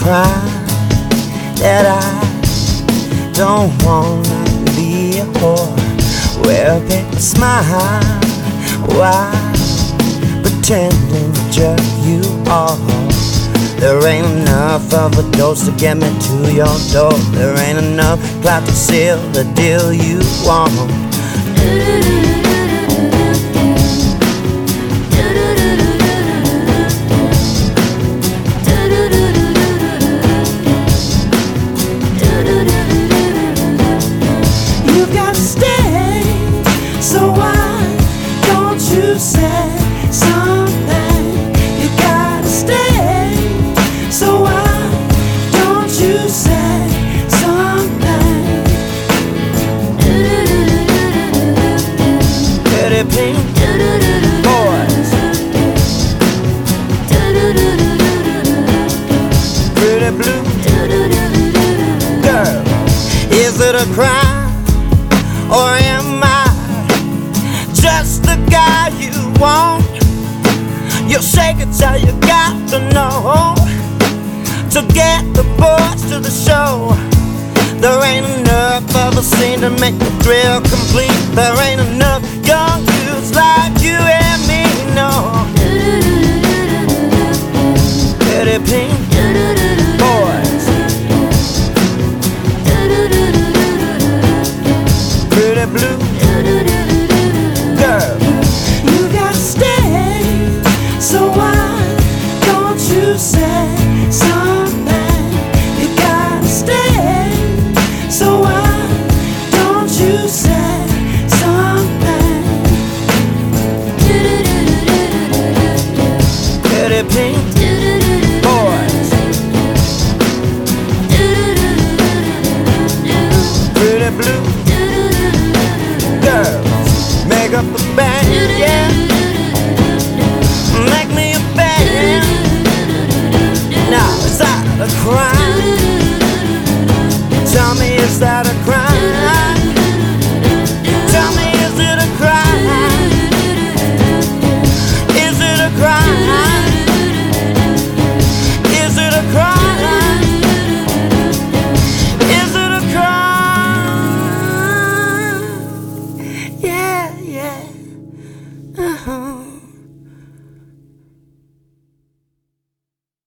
crime that I don't wanna be a whore. Well, baby, smile. Why pretending to jerk you off? There ain't enough of a dose to get me to your door. There ain't enough clout to seal the deal you want. You gotta stay, so why don't you say something? You gotta stay, so why don't you say something? Pretty pink boys, pretty blue girl. Is it a crime, or am I just the guy you want? You'll shake it till you got to know, to get the boys to the show. There ain't enough of a scene to make the thrill complete. There ain't enough young dudes like you and me, no. Pretty pink